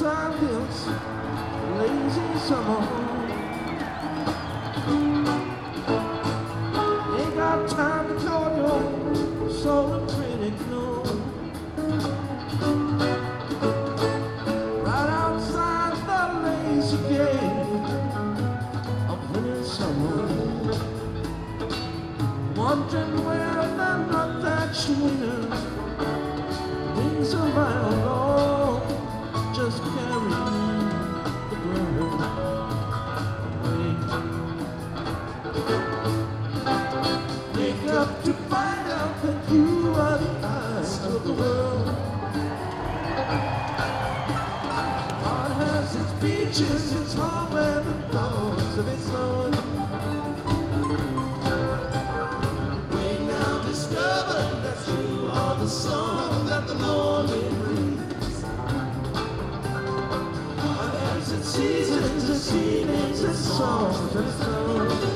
outside this lazy summer. Ain't got time to call your soul critic, no. Right outside the lazy gate of winter summer, wondering where the nut that winter wings a mile long, just carrying the bird away. Wake up to find out that you are the eyes of the world. Heart has its beaches, its home and the doors of its own. We now discover that you are the song that the morning breeze. Heart has its seasons, its evenings, its songs and its own.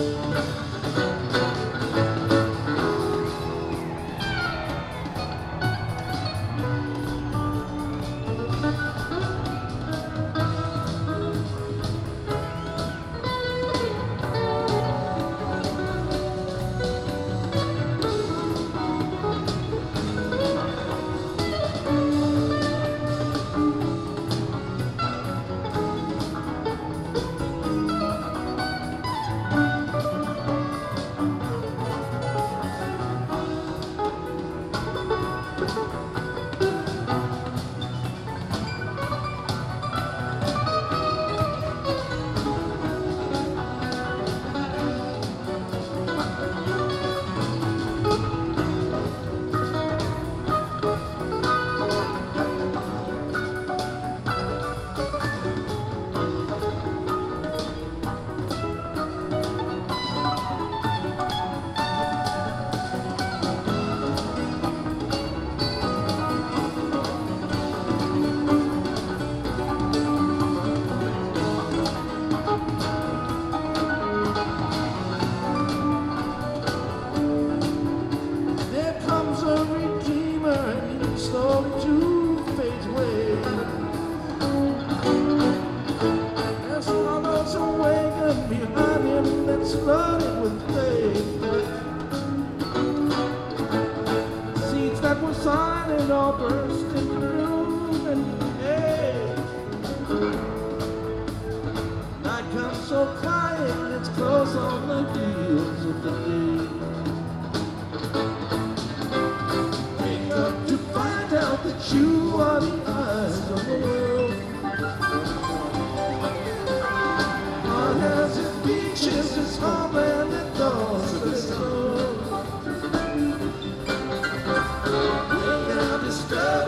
Slowly to fade away. There's others awaken behind him that's flooded with day. Seeds that were silent all burst into bloom, and hey, night comes so quiet, it's close on the heels of the day. That you are the eyes of the world. Heart has its beaches, its home and its doors of its own. We now discover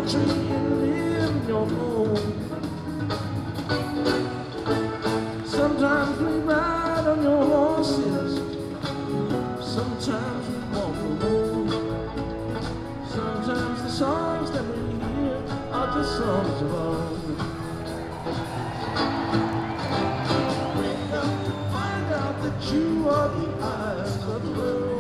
tree and live in your home. Sometimes we ride on your horses, sometimes we walk alone. Sometimes the songs that we hear are just songs of our own. Wake up to find out that you are the eyes of the world.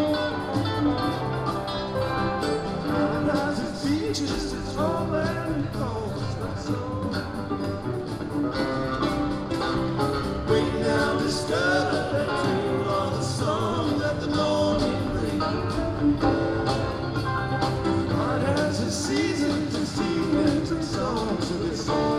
Paradise and beaches, it's all that it calls, that's all. Wake now, discover that you are the song that the morning brings. God has his seasons and seasons and songs of his own.